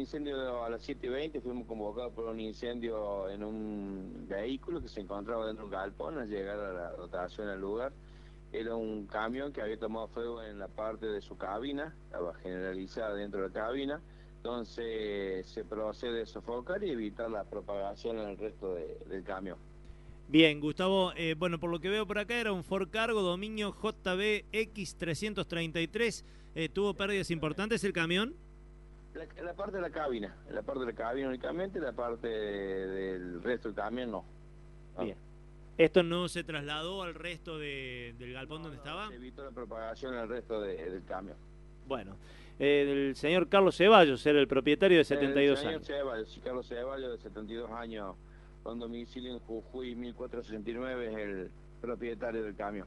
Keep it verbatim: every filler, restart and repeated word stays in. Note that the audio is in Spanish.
incendio a las siete y veinte, fuimos convocados por un incendio en un vehículo que se encontraba dentro de un galpón. Al llegar a la dotación al lugar, era un camión que había tomado fuego en la parte de su cabina, estaba generalizada dentro de la cabina. Entonces se procede a sofocar y evitar la propagación en el resto de, del camión. Bien, Gustavo, eh, bueno, por lo que veo por acá era un Ford Cargo dominio J B X trescientos treinta y tres. Eh, ¿Tuvo pérdidas importantes el camión? La, la parte de la cabina, la parte de la cabina únicamente, la parte del resto del camión no. no. Bien. ¿Esto no se trasladó al resto de, del galpón no, donde no, estaba? Se evitó la propagación al resto de, del camión. Bueno, eh, el señor Carlos Ceballos era el propietario de setenta y dos el años. señor Ceballos, Carlos Ceballos, de setenta y dos años, con domicilio en Jujuy mil cuatrocientos sesenta y nueve, es el propietario del camión.